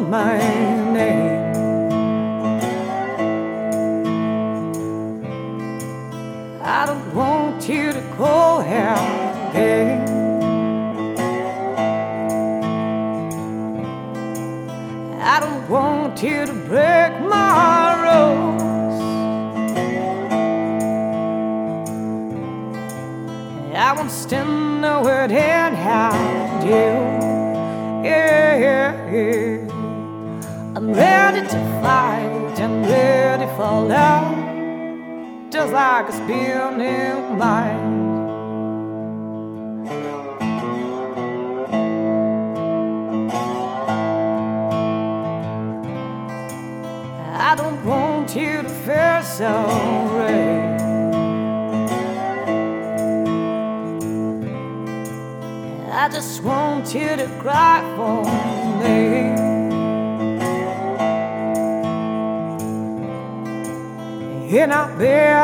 my name. I don't want you to go out again. I don't want you to break my rules. I won't stand nowhere and hide you. Yeah. I'm ready to fight and ready for love, just like a spinning mind. I don't want you to feel sorry. I just want you to cry for me. And I'll be